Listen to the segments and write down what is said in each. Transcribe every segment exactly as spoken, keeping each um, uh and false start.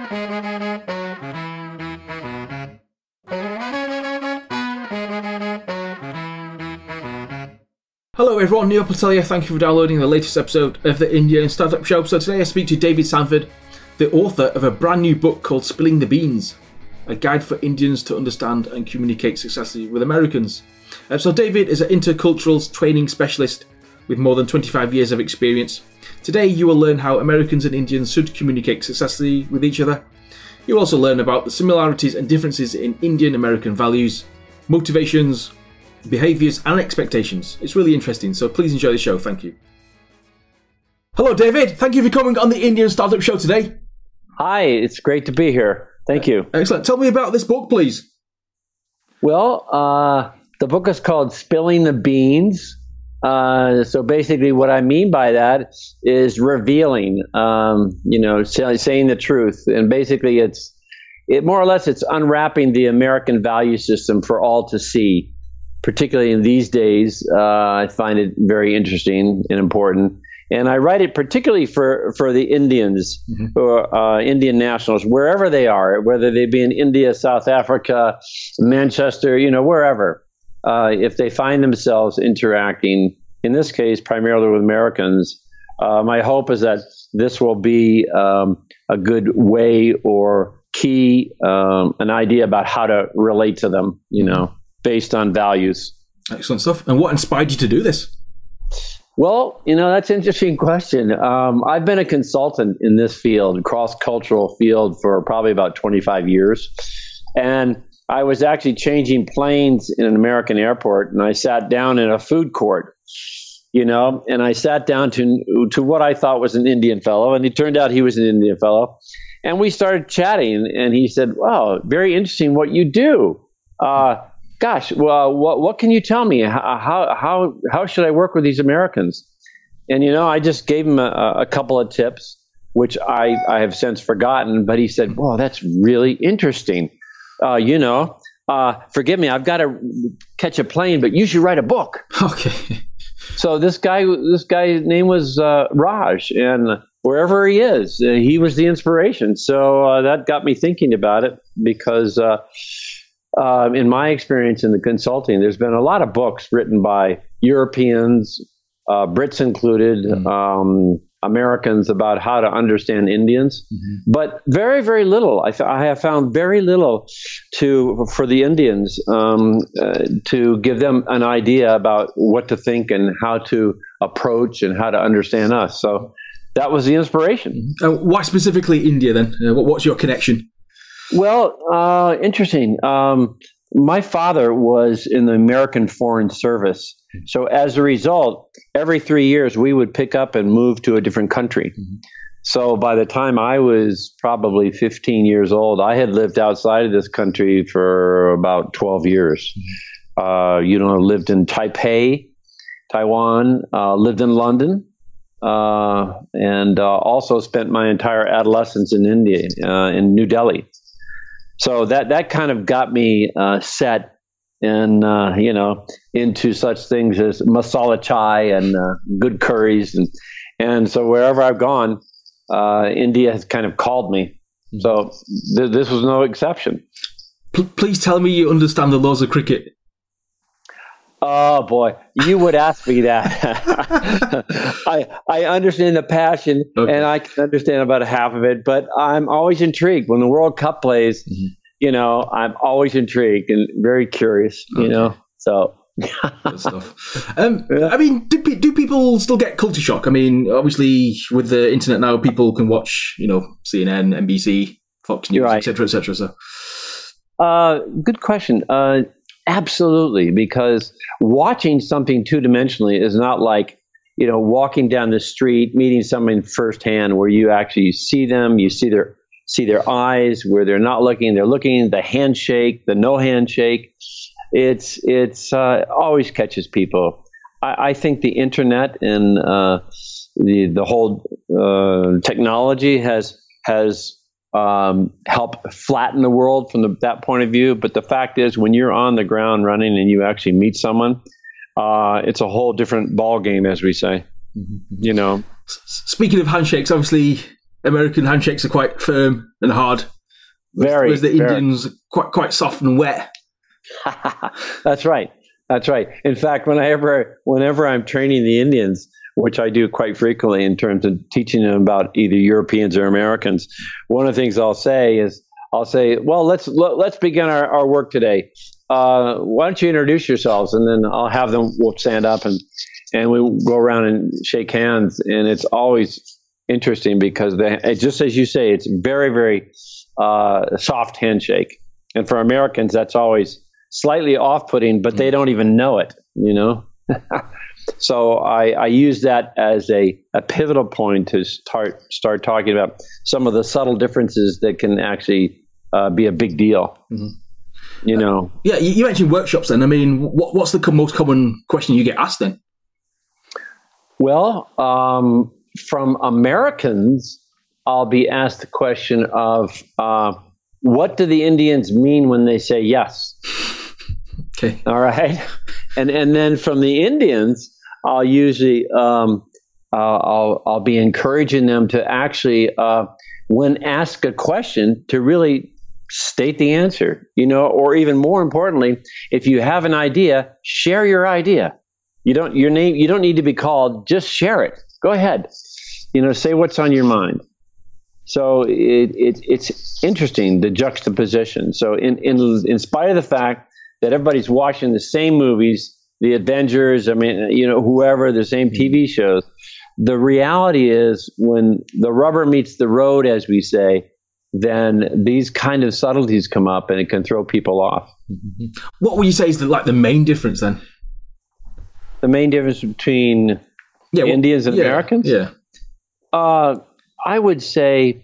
Hello everyone, Neil Patel here. Thank you for downloading the latest episode of the Indian Startup Show. So today I speak to David Sanford, the author of a brand new book called Spilling the Beans, a guide for Indians to understand and communicate successfully with Americans. Uh, so David is an intercultural training specialist with more than twenty-five years of experience. Today you will learn how Americans and Indians should communicate successfully with each other. You'll also learn about the similarities and differences in Indian-American values, motivations, behaviours and expectations. It's really interesting, so please enjoy the show. Thank you. Hello David, thank you for coming on the Indian Startup Show today. Hi, it's great to be here. Thank you. Excellent. Tell me about this book, please. Well, uh, the book is called Spilling the Beans. Uh, so basically what I mean by that is revealing, um, you know, say, saying the truth. And basically it's, it more or less, it's unwrapping the American value system for all to see. Particularly in these days, uh, I find it very interesting and important. And I write it particularly for, for the Indians, mm-hmm. or uh, Indian nationals, wherever they are, whether they be in India, South Africa, Manchester, you know, wherever. Uh, if they find themselves interacting, in this case, primarily with Americans, uh, my hope is that this will be um, a good way or key, um, an idea about how to relate to them, you know. Based on values. Excellent stuff. And what inspired you to do this? Well, you know, that's an interesting question. Um, I've been a consultant in this field, cross-cultural field, for probably about twenty-five years. And I was actually changing planes in an American airport, and I sat down in a food court, you know, and I sat down to, to what I thought was an Indian fellow, and it turned out he was an Indian fellow. And we started chatting, and he said, wow, very interesting what you do. Uh, Gosh, well, what what can you tell me? How how how should I work with these Americans? And you know, I just gave him a, a couple of tips, which I, I have since forgotten. But he said, "Well, that's really interesting. Uh, you know, uh, forgive me, I've got to catch a plane, but you should write a book." Okay. So this guy, this guy's name was uh, Raj, and wherever he is, uh, he was the inspiration. So uh, that got me thinking about it because. Uh, Uh, in my experience in the consulting, there's been a lot of books written by Europeans, uh, Brits included, mm-hmm. um, Americans about how to understand Indians, mm-hmm. but very, very little. I, th- I have found very little to for the Indians um, uh, to give them an idea about what to think and how to approach and how to understand us. So that was the inspiration. Uh, why specifically India then? Uh, what, what's your connection? Well, uh, interesting. Um, my father was in the American Foreign Service. So as a result, every three years we would pick up and move to a different country. Mm-hmm. So by the time I was probably fifteen years old, I had lived outside of this country for about twelve years. Mm-hmm. Uh, you know, lived in Taipei, Taiwan, uh, lived in London. Uh, and uh, also spent my entire adolescence in India, uh, in New Delhi. So that, that kind of got me uh, set and, uh, you know, into such things as masala chai and uh, good curries. And, and so wherever I've gone, uh, India has kind of called me. So th- this was no exception. P- please tell me you understand the laws of cricket. Oh, boy, you would ask me that. I I understand the passion, okay. And I can understand about half of it, but I'm always intrigued. When the World Cup plays, mm-hmm. you know, I'm always intrigued and very curious, you okay. know, so. Good stuff. Um, I mean, do, do people still get culture shock? I mean, obviously, with the internet now, people can watch, you know, C N N, N B C, Fox News, right. et cetera, et cetera. So. Uh, good question. Uh, Absolutely, because watching something two-dimensionally is not like, you know, walking down the street, meeting someone firsthand, where you actually see them, you see their see their eyes, where they're not looking, they're looking, the handshake, the no handshake. It's it's uh, always catches people. I, I think the internet and uh, the the whole uh, technology has has. Um, help flatten the world from the, that point of view. But the fact is, when you're on the ground running and you actually meet someone, uh, it's a whole different ball game, as we say. Mm-hmm. You know. Speaking of handshakes, obviously American handshakes are quite firm and hard. Very. Whereas the very. Indians are quite quite soft and wet. That's right. That's right. In fact, whenever whenever I'm training the Indians, which I do quite frequently in terms of teaching them about either Europeans or Americans, one of the things I'll say is I'll say, well, let's let, let's begin our, our work today. Uh, why don't you introduce yourselves? And then I'll have them, we'll stand up and, and we go around and shake hands. And it's always interesting because they, just as you say, it's very, very uh, soft handshake. And for Americans, that's always slightly off-putting, but they don't even know it, you know? So I, I use that as a, a pivotal point to start start talking about some of the subtle differences that can actually uh, be a big deal. Mm-hmm. You know. Uh, yeah, you mentioned workshops. Then I mean, what, what's the most common question you get asked then? Well, um, from Americans, I'll be asked the question of uh, what do the Indians mean when they say yes? Okay. All right. And and then from the Indians, I'll usually um, uh, I'll I'll be encouraging them to actually, uh, when asked a question, to really state the answer. You know, or even more importantly, if you have an idea, share your idea. You don't your name. You don't need to be called. Just share it. Go ahead. You know, say what's on your mind. So it, it it's interesting, the juxtaposition. So in in in spite of the fact that everybody's watching the same movies, the Avengers, I mean, you know, whoever, the same T V shows. The reality is when the rubber meets the road, as we say, then these kind of subtleties come up and it can throw people off. Mm-hmm. What would you say is the, like the main difference then? The main difference between yeah, well, Indians and yeah, Americans? Yeah. Uh, I would say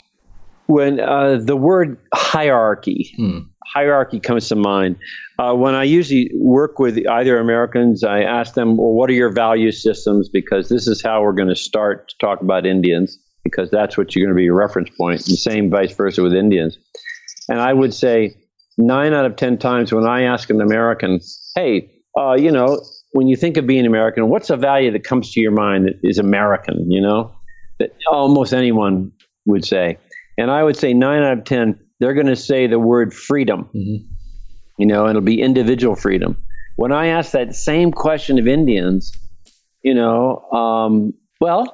when uh, the word hierarchy, hmm. hierarchy comes to mind. Uh, when I usually work with either Americans, I ask them, well, what are your value systems? Because this is how we're going to start to talk about Indians, because that's what you're going to be your reference point. The same vice versa with Indians. And I would say nine out of ten times when I ask an American, hey, uh, you know, when you think of being American, what's a value that comes to your mind that is American, you know, that almost anyone would say. And I would say nine out of ten, they're going to say the word freedom, mm-hmm. you know, and it'll be individual freedom. When I ask that same question of Indians, you know, um, well,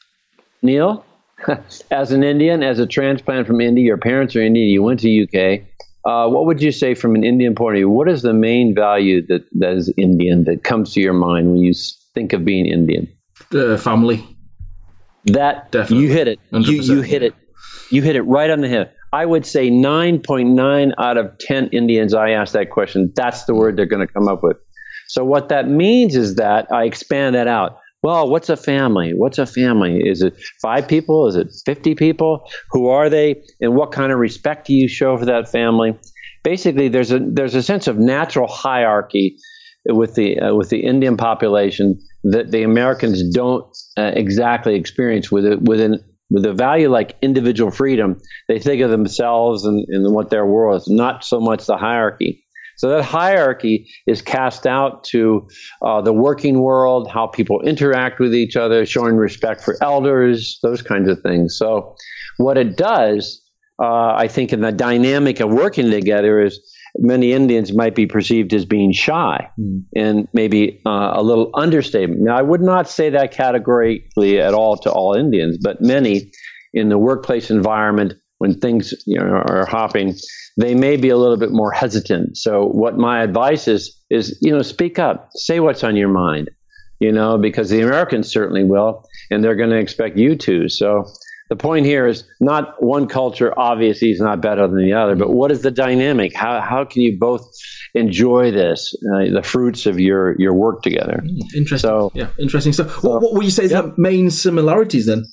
Neil, as an Indian, as a transplant from India, your parents are Indian, you went to U K, uh, what would you say from an Indian point of view? What is the main value that, that is Indian that comes to your mind when you think of being Indian? Uh, family. That, Definitely. you hit it. You, you hit it. You hit it right on the head. I would say nine point nine out of ten Indians I ask that question, that's the word they're going to come up with. So what that means is that I expand that out. Well, what's a family? What's a family? Is it five people? Is it fifty people? Who are they? And what kind of respect do you show for that family? Basically, there's a there's a sense of natural hierarchy with the uh, with the Indian population that the Americans don't uh, exactly experience with it within. With a value like individual freedom, they think of themselves and, and what their world is, not so much the hierarchy. So that hierarchy is cast out to uh, the working world, how people interact with each other, showing respect for elders, those kinds of things. So what it does, uh, I think in the dynamic of working together is many Indians might be perceived as being shy mm. and maybe uh, a little understatement. Now, I would not say that categorically at all to all Indians, but many in the workplace environment, when things you know, are hopping, they may be a little bit more hesitant. So what my advice is, is, you know, speak up, say what's on your mind, you know, because the Americans certainly will, and they're going to expect you to. So the point here is not one culture obviously is not better than the other, but what is the dynamic? How how can you both enjoy this, uh, the fruits of your, your work together? Interesting. So, yeah, interesting stuff. So, what, what would you say is yep. the main similarities then?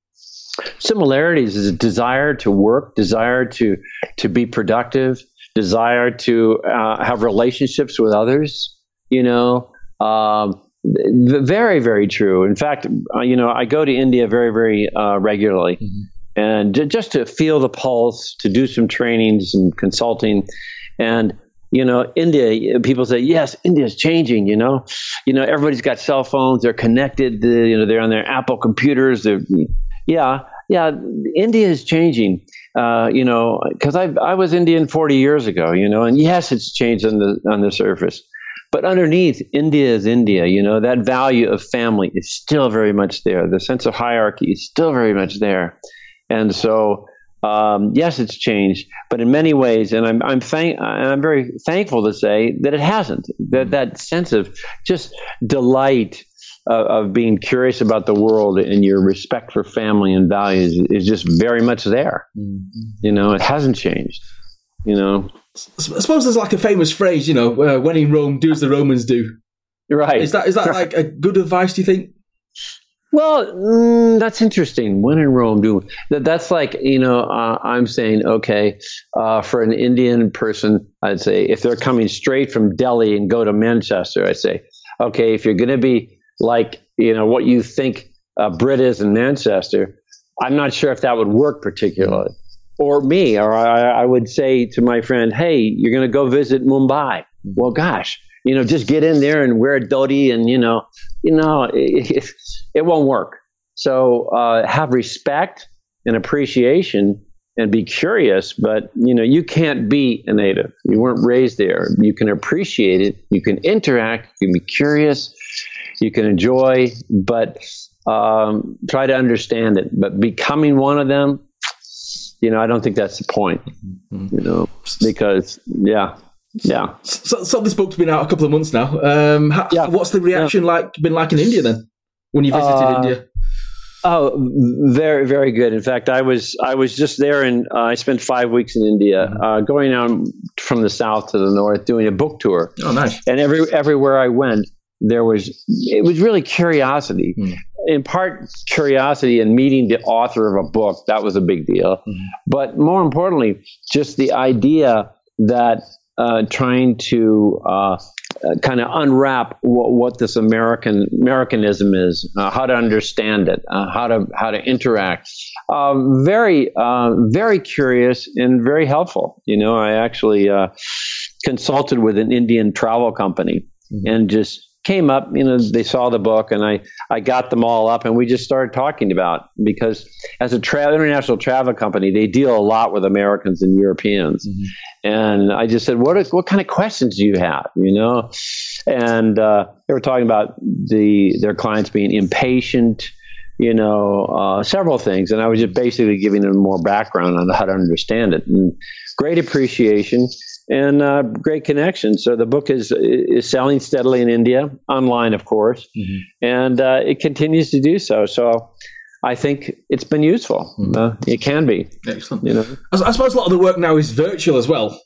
Similarities is a desire to work, desire to to be productive, desire to uh, have relationships with others. You know. Um, Very, very true. In fact, uh, you know, I go to India very, very uh, regularly, mm-hmm. and j- just to feel the pulse, to do some trainings and consulting, and you know, India. People say, yes, India's changing. You know, you know, everybody's got cell phones. They're connected. To, you know, they're on their Apple computers. They're, yeah, yeah, India is changing. Uh, you know, because I I was Indian forty years ago. You know, and yes, it's changed on the on the surface, but underneath, India is India. You know, that value of family is still very much there. The sense of hierarchy is still very much there, and so. Um, yes, it's changed, but in many ways, and I'm I'm thank I'm very thankful to say that it hasn't. That that sense of just delight uh, of being curious about the world and your respect for family and values is just very much there. Mm-hmm. You know, it hasn't changed. You know, I suppose there's like a famous phrase, you know, uh, when in Rome, do as the Romans do. Right. Is that is that like a good advice? Do you think? Well, mm, that's interesting. When in Rome, do that. That's like, you know, uh, I'm saying, okay, uh, for an Indian person, I'd say if they're coming straight from Delhi and go to Manchester, I'd say, okay, if you're going to be like, you know, what you think uh, Brit is in Manchester, I'm not sure if that would work particularly. Or me, or I, I would say to my friend, hey, you're going to go visit Mumbai. Well, gosh. You know, just get in there and wear a dhoti, and you know, you know, it, it won't work. So uh, have respect and appreciation, and be curious. But you know, you can't be a native. You weren't raised there. You can appreciate it. You can interact. You can be curious. You can enjoy, but um, try to understand it. But becoming one of them, you know, I don't think that's the point. You know, because yeah. Yeah. So, so this book's been out a couple of months now. Um, how, yeah. What's the reaction yeah. like been like in India then, when you visited uh, India? Oh, very, very good. In fact, I was I was just there, and uh, I spent five weeks in India, mm-hmm. uh, going on from the south to the north, doing a book tour. Oh, nice! And every everywhere I went, there was it was really curiosity. Mm. In part, curiosity and meeting the author of a book, that was a big deal. Mm-hmm. But more importantly, just the idea that. Uh, trying to uh, uh, kind of unwrap w- what this American Americanism is, uh, how to understand it, uh, how to how to interact. Uh, very uh, very curious and very helpful. You know, I actually uh, consulted with an Indian travel company mm-hmm. and just came up. You know, they saw the book, and I I got them all up, and we just started talking about, because as a tra- international travel company, they deal a lot with Americans and Europeans. Mm-hmm. And I just said, what are, what kind of questions do you have, you know? And uh, they were talking about the their clients being impatient, you know, uh, several things. And I was just basically giving them more background on how to understand it. And great appreciation and uh, great connection. So the book is is selling steadily in India, online, of course, mm-hmm. and uh, it continues to do so. So I think it's been useful. Mm. Uh, it can be. Excellent. You know, I, I suppose a lot of the work now is virtual as well.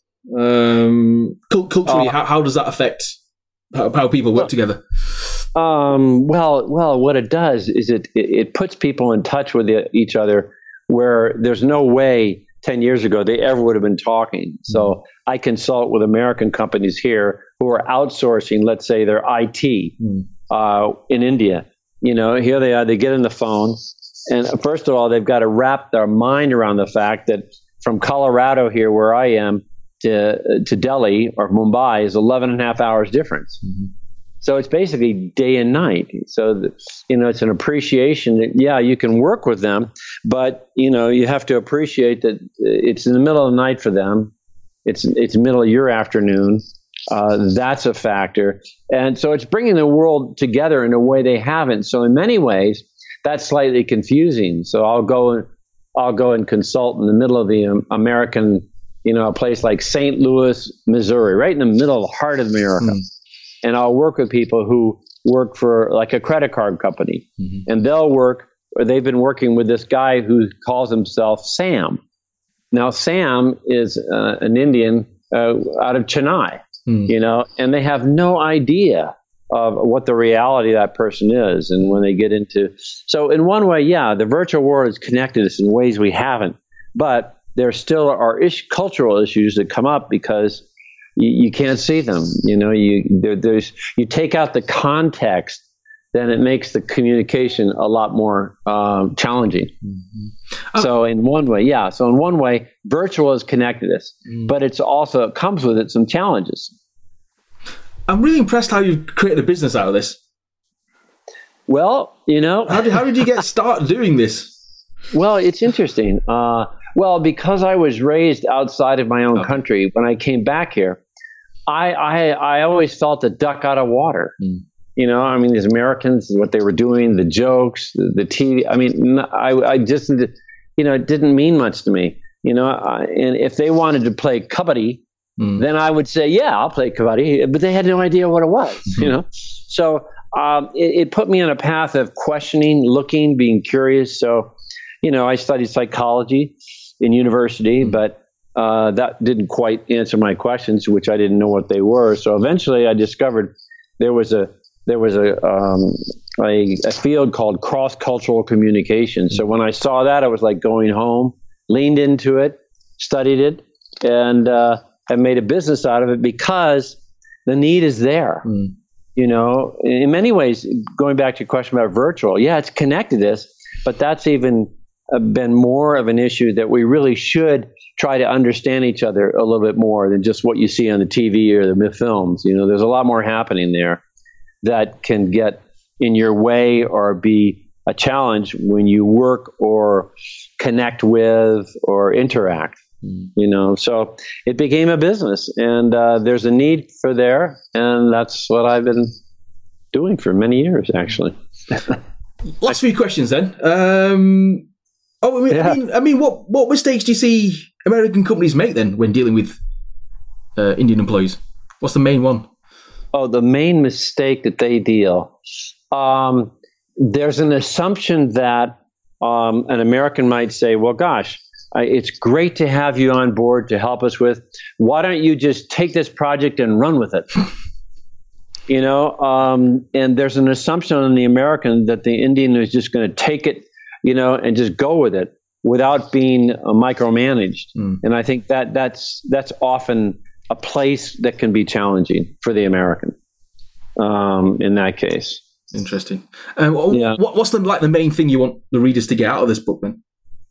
Um, culturally, uh, how, how does that affect how, how people work well, together? Um, well, well, what it does is it, it, it puts people in touch with each other where there's no way ten years ago they ever would have been talking. So mm. I consult with American companies here who are outsourcing, let's say, their I T mm. uh, in India. You know, here they are, they get on the phone. And first of all, they've got to wrap their mind around the fact that from Colorado here, where I am, to to Delhi or Mumbai is eleven and a half hours difference. Mm-hmm. So it's basically day and night. So, the, you know, it's an appreciation that, yeah, you can work with them, but, you know, you have to appreciate that it's in the middle of the night for them. It's it's middle of your afternoon. Uh, that's a factor. And so it's bringing the world together in a way they haven't. So in many ways, that's slightly confusing. So I'll go, I'll go and consult in the middle of the um, American, you know, a place like Saint Louis, Missouri, right in the middle of the heart of America. Mm. And I'll work with people who work for like a credit card company, mm-hmm. and they'll work, or they've been working with this guy who calls himself Sam. Now, Sam is uh, an Indian uh, out of Chennai, mm. you know, and they have no idea of what the reality of that person is. And when they get into, so in one way, yeah, the virtual world has connected us in ways we haven't, but there still are ish, cultural issues that come up because you, you can't see them. You know, you there, there's you take out the context, then it makes the communication a lot more um, challenging. Mm-hmm. Oh. So in one way, yeah. So in one way, virtual has connected us, mm. but it's also it comes with it some challenges. I'm really impressed how you've created a business out of this. Well, you know, how did how did you get started doing this? Well, it's interesting. Uh, well, because I was raised outside of my own Okay. country, when I came back here, I I, I always felt a duck out of water. Mm. You know, I mean, these Americans, what they were doing, the jokes, the, the T V. I mean, n- I, I just, you know, it didn't mean much to me. You know, I, and if they wanted to play kabaddi, Mm. then I would say, yeah, I'll play kabaddi. But they had no idea what it was, Mhm. you know. So um, it, it put me on a path of questioning, looking, being curious. So, you know, I studied psychology in university, Mm. but uh, that didn't quite answer my questions, which I didn't know what they were. So eventually I discovered there was a there was a um, a, a field called cross-cultural communication. So when I saw that, I was like going home, leaned into it, studied it, and uh, and made a business out of it because the need is there. Mm. You know, in many ways, going back to your question about virtual, yeah, it's connected this, but that's even uh, been more of an issue that we really should try to understand each other a little bit more than just what you see on the T V or the films. You know, there's a lot more happening there that can get in your way or be a challenge when you work or connect with or interact. Mm. You know, so it became a business, and uh, there's a need for there, and that's what I've been doing for many years, actually. Last few questions then. Um, oh, I mean, Yeah. I mean, I mean, what what mistakes do you see American companies make then when dealing with uh, Indian employees? What's the main one? Oh, the main mistake that they deal. Um, there's an assumption that um, an American might say, well, gosh, I, it's great to have you on board to help us with. Why don't you just take this project and run with it? You know, um, and there's an assumption on the American that the Indian is just going to take it, you know, and just go with it without being uh, micromanaged. Mm. And I think that that's that's often a place that can be challenging for the American um, in that case. Interesting. Um, what, Yeah. what, what's the like the main thing you want the readers to get out of this book then?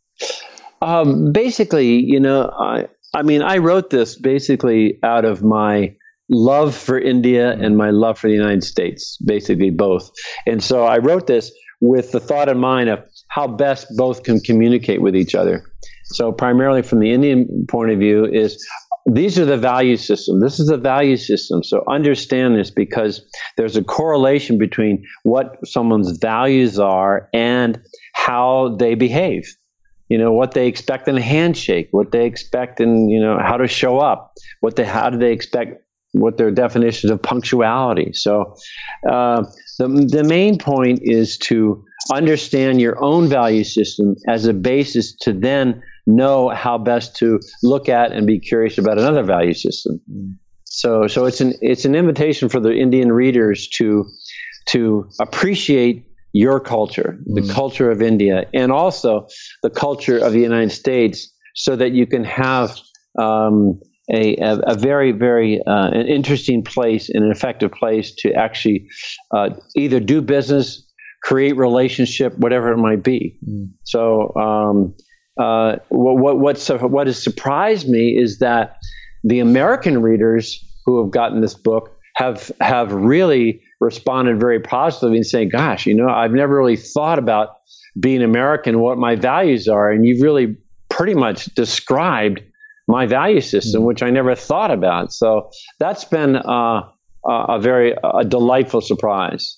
Um, basically, you know, I, I mean, I wrote this basically out of my love for India and my love for the United States, basically both. And so I wrote this with the thought in mind of how best both can communicate with each other. So primarily from the Indian point of view is these are the value system. This is the value system. So understand this because there's a correlation between what someone's values are and how they behave. You know, what they expect in a handshake, what they expect in, you know, how to show up, what they, how do they expect, what their definitions of punctuality. So uh, the, the main point is to understand your own value system as a basis to then know how best to look at and be curious about another value system. Mm. So, so it's an, it's an invitation for the Indian readers to, to appreciate your culture, the mm. culture of India, and also the culture of the United States, so that you can have um, a, a, a very, very uh, an interesting place and an effective place to actually uh, either do business, create relationship, whatever it might be. Mm. So, um, uh, what what what's, what has surprised me is that the American readers who have gotten this book have have really responded very positively and saying, gosh, you know, I've never really thought about being American, what my values are. And you've really pretty much described my value system, which I never thought about. So that's been uh, a very a delightful surprise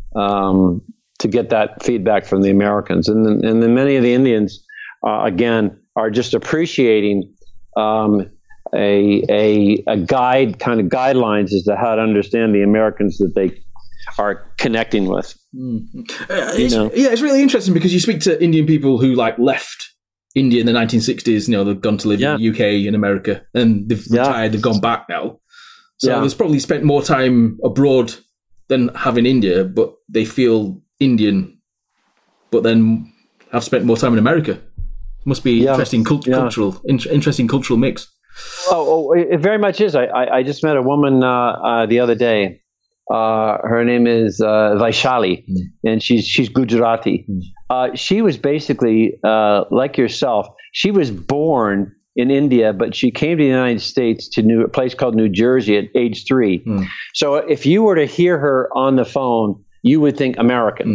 um, to get that feedback from the Americans. And then, and then many of the Indians, uh, again, are just appreciating um, a, a, a guide, kind of guidelines as to how to understand the Americans that they are connecting with. Mm-hmm. Uh, it's, yeah, it's really interesting because you speak to Indian people who like left India in the nineteen sixties. You know, they've gone to live yeah. in the U K and America, and they've yeah. retired. They've gone back now, so yeah. they've probably spent more time abroad than have in India. But they feel Indian, but then have spent more time in America. Must be yeah. interesting cult- yeah. cultural, in- interesting cultural mix. Oh, oh, it very much is. I, I, I just met a woman uh, uh, the other day. Uh, her name is uh, Vaishali, mm. and she's she's Gujarati. Mm. Uh, she was basically uh, like yourself. She was born in India, but she came to the United States to new, a place called New Jersey at age three. Mm. So if you were to hear her on the phone, you would think American. Mm.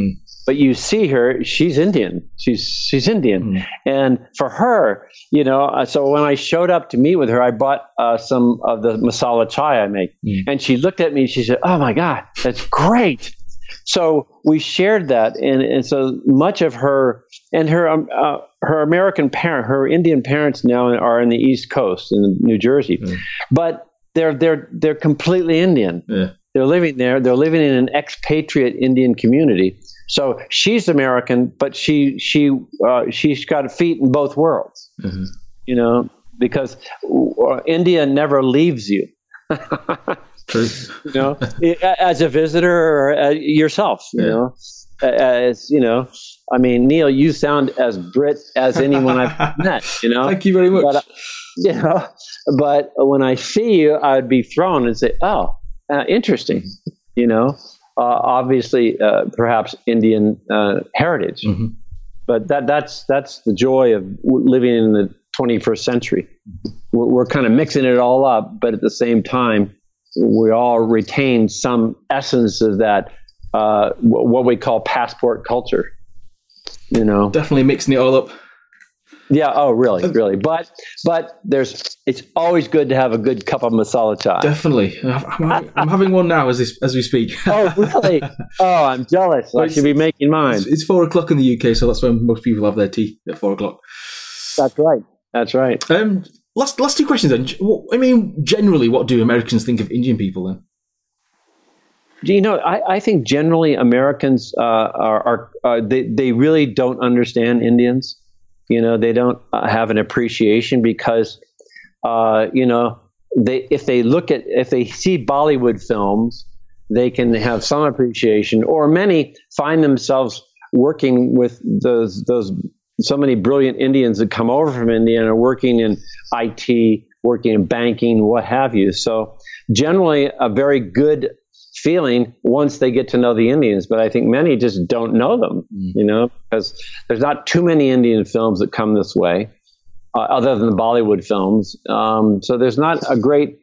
but you see her, she's Indian. She's she's Indian, mm. and for her, you know, uh, so when I showed up to meet with her, I bought uh, some of the masala chai I make, mm. and she looked at me. And she said, "Oh my God, that's great." So we shared that, and, and so much of her and her um, uh, her American parent, her Indian parents now are in the East Coast in New Jersey, mm. but they're they're they're completely Indian. Yeah. They're living there. They're living in an expatriate Indian community. So she's American, but she she uh, she's got feet in both worlds. Mm-hmm. You know, because India never leaves you. True. You know, as a visitor or uh, yourself. You yeah. know, as you know, I mean, Neil, you sound as Brit as anyone I've met. You know, thank you very much. But, uh, you know, but when I see you, I'd be thrown and say, "Oh, uh, interesting." You know, uh, obviously, uh, perhaps Indian uh, heritage, mm-hmm. but that that's that's the joy of living in the twenty-first century. We're, we're kind of mixing it all up, but at the same time, we all retain some essence of that, uh, what we call passport culture, you know. Definitely mixing it all up. Yeah. Oh, really, really. But but there's it's always good to have a good cup of masala chai. Definitely. I'm, I'm having one now as this, as we speak. Oh, really? Oh, I'm jealous. Well, I should be making mine. It's, it's four o'clock in the U K, so that's when most people have their tea at four o'clock. That's right. That's right. Um. Last last two questions then. I mean, generally, what do Americans think of Indian people then? You know, I, I think generally Americans uh, are, are uh, they they really don't understand Indians. You know, they don't uh, have an appreciation because, uh, you know, they if they look at if they see Bollywood films, they can have some appreciation, or many find themselves working with those those. so many brilliant Indians that come over from India and are working in I T, working in banking, what have you. So generally a very good feeling once they get to know the Indians, but I think many just don't know them, mm. you know, because there's not too many Indian films that come this way, uh, other than the Bollywood films. Um, so there's not a great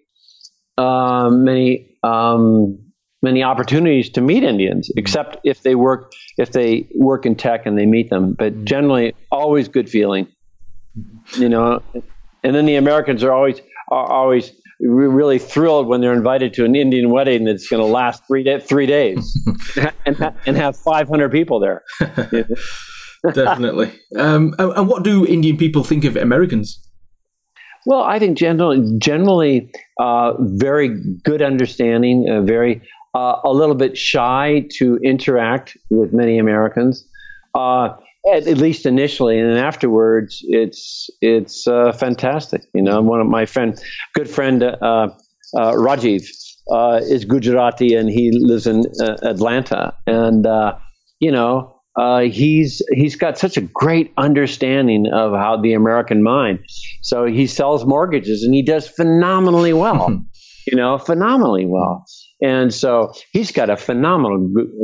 uh, many um, many opportunities to meet Indians, mm. except if they work if they work in tech and they meet them. But generally, always good feeling, you know. And then the Americans are always are always really thrilled when they're invited to an Indian wedding that's going to last three day, three days and ha- and have five hundred people there. You know? Definitely. Um, and what do Indian people think of Americans? Well, I think generally, generally, uh, very good understanding, uh, very uh, a little bit shy to interact with many Americans, uh, at, at least initially, and then afterwards, it's it's uh, fantastic. You know, one of my friend, good friend, uh, uh, Rajiv, uh, is Gujarati, and he lives in uh, Atlanta, and uh, you know. Uh, he's he's got such a great understanding of how the American mind. So he sells mortgages and he does phenomenally well, you know, phenomenally well. And so he's got a phenomenal,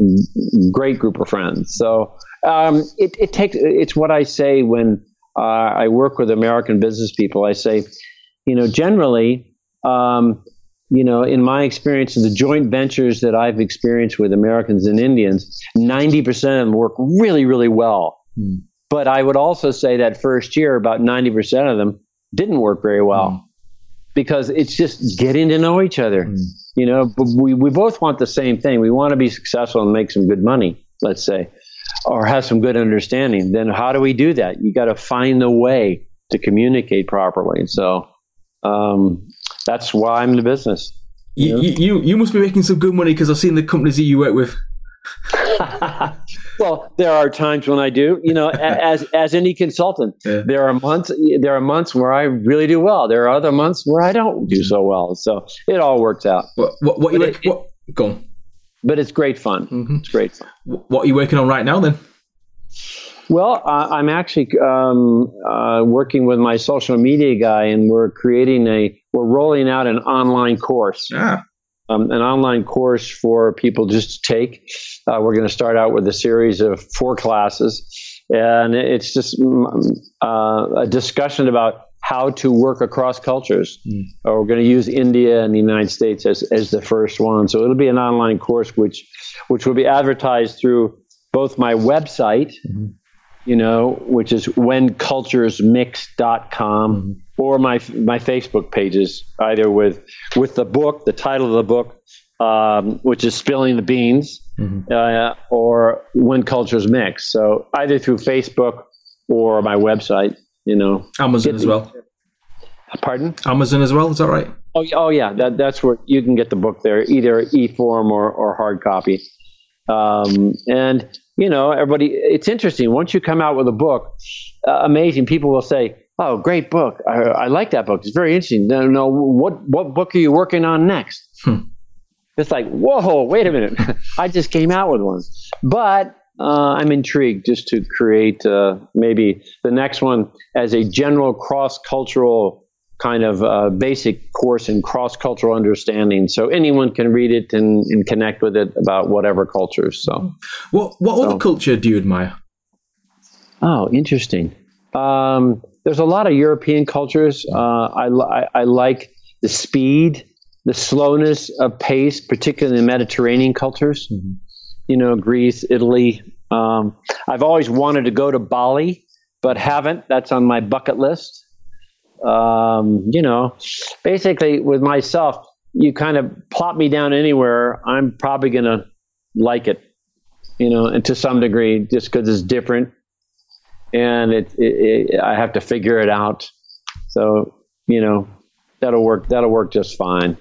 great group of friends. So um, it, it takes it's what I say when uh, I work with American business people. I say, you know, generally. Um, You know, in my experience, the joint ventures that I've experienced with Americans and Indians, ninety percent of them work really, really well. Mm. But I would also say that first year, about ninety percent of them didn't work very well mm. because it's just getting to know each other. Mm. You know, but we, we both want the same thing. We want to be successful and make some good money, let's say, or have some good understanding. Then how do we do that? You got to find the way to communicate properly. And so, um, that's why I'm in the business. You you, you, you must be making some good money because I've seen the companies that you work with. Well, there are times when I do. You know, as as any consultant, yeah. there are months there are months where I really do well. There are other months where I don't do so well. So it all works out. What what, what you work, it, what go on. But it's great fun. Mm-hmm. It's great fun. What are you working on right now then? Well, uh, I'm actually um, uh, working with my social media guy, and we're creating a, we're rolling out an online course, ah. um, an online course for people just to take. Uh, we're going to start out with a series of four classes, and it's just uh, a discussion about how to work across cultures. Mm. Uh, we're going to use India and the United States as, as the first one. So it'll be an online course, which, which will be advertised through both my website, mm-hmm. you know, which is when cultures mix dot com, mm-hmm. or my my Facebook pages, either with with the book, the title of the book, um, which is Spilling the Beans, mm-hmm. uh, or When Cultures Mix. So either through Facebook or my website, you know. Amazon as well. Pardon? Amazon as well, is that right? Oh, oh yeah, that, that's where you can get the book there, either e-form or, or hard copy. Um, and, you know, everybody, it's interesting. Once you come out with a book, uh, amazing, people will say, oh, great book. I, I like that book. It's very interesting. No, no, what, what book are you working on next? Hmm. It's like, whoa, wait a minute. I just came out with one. But uh, I'm intrigued just to create uh, maybe the next one as a general cross-cultural kind of uh, basic course in cross-cultural understanding, so anyone can read it and, and connect with it about whatever cultures. So, what what so, other culture do you admire? Oh, interesting. Um, there's a lot of European cultures. Uh, I, I I like the speed, the slowness of pace, particularly in the Mediterranean cultures. Mm-hmm. You know, Greece, Italy. Um, I've always wanted to go to Bali, but haven't. That's on my bucket list. Um, you know, basically with myself, you kind of plop me down anywhere, I'm probably going to like it, you know, and to some degree, just because it's different and it, it, it, I have to figure it out. So, you know, that'll work. That'll work just fine.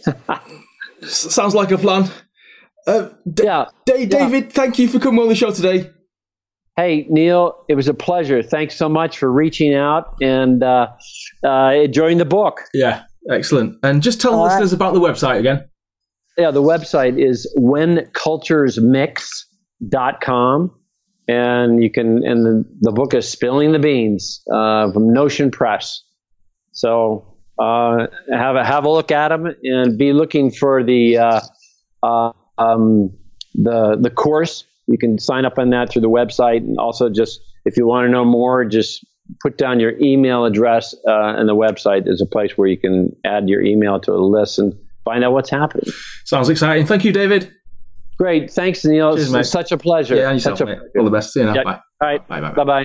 Sounds like a plan. Uh, D- yeah. D- David, yeah. Thank you for coming on the show today. Hey, Neil, it was a pleasure. Thanks so much for reaching out and uh, uh, enjoying the book. Yeah, excellent. And just tell uh, listeners about the website again. Yeah, the website is when cultures mix dot com. And you can, and the, the book is Spilling the Beans uh, from Notion Press. So uh, have a have a look at them and be looking for the uh, uh, um, the the course. You can sign up on that through the website, and also just if you want to know more, just put down your email address, uh, and the website is a place where you can add your email to a list and find out what's happening. Sounds exciting. Thank you, David. Great. Thanks, Neil. Cheers, it's such a pleasure. Yeah, and yourself, such a mate. All the best. See you now. Yeah. Bye. All right. Bye. Bye. Bye. Bye.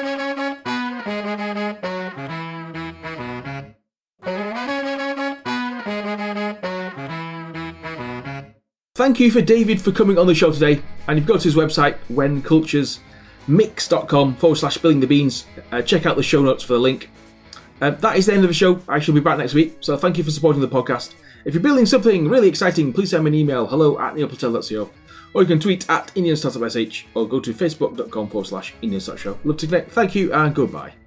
Thank you for David for coming on the show today. And if you go to his website, when cultures mix dot com forward slash spilling the beans, uh, check out the show notes for the link. Uh, that is the end of the show. I shall be back next week. So thank you for supporting the podcast. If you're building something really exciting, please send me an email, hello at neil patel dot co, or you can tweet at indian startup s h, or go to facebook dot com forward slash indian startup show. Love to connect. Thank you and goodbye.